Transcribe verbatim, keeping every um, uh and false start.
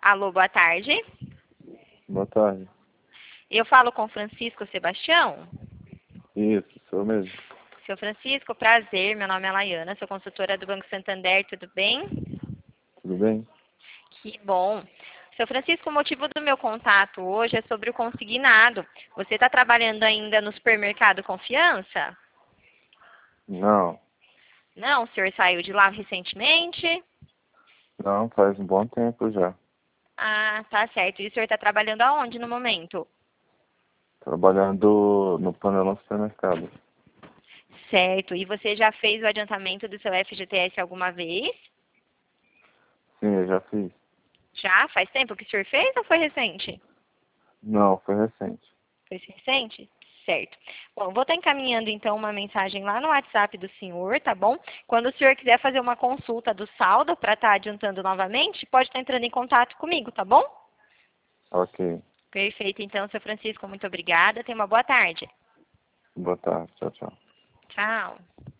Alô, boa tarde. Boa tarde. Eu falo com Francisco Sebastião. Isso, sou mesmo. Seu Francisco, prazer. Meu nome é Laiana, sou consultora do Banco Santander, tudo bem? Tudo bem? Que bom. Seu Francisco, o motivo do meu contato hoje é sobre o consignado. Você está trabalhando ainda no supermercado Confiança? Não, Não, o senhor saiu de lá recentemente? não, faz um bom tempo já. Ah, tá certo. E o senhor está trabalhando aonde no momento? Trabalhando no Panelão Supermercado. Certo. E você já fez o adiantamento do seu F G T S alguma vez? Sim, eu já fiz. Já? Faz tempo que o senhor fez ou foi recente? Não, foi recente. Foi recente? Certo. Bom, vou estar encaminhando então uma mensagem lá no WhatsApp do senhor, tá bom? Quando o senhor quiser fazer uma consulta do saldo para estar adiantando novamente, pode estar entrando em contato comigo, tá bom? Ok. Perfeito, então, seu Francisco, muito obrigada. Tenha uma boa tarde. Boa tarde. Tchau, tchau. Tchau.